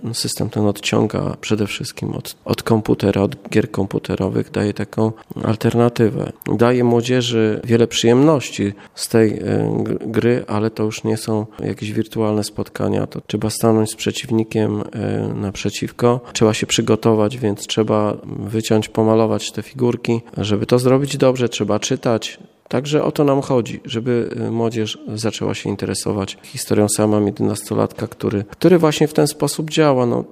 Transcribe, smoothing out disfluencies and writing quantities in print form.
system ten odciąga przede wszystkim od komputera, od gier komputerowych, daje taką alternatywę. Daje młodzieży wiele przyjemności z tej gry, ale to już nie są jakieś wirtualne spotkania. To trzeba stanąć z przeciwnikiem naprzeciwko, trzeba się przygotować, więc trzeba wyciąć, pomalować te figurki. Żeby to zrobić dobrze, trzeba czytać. Także o to nam chodzi, żeby młodzież zaczęła się interesować historią. Sam mam 11-latka, który właśnie w ten sposób działa.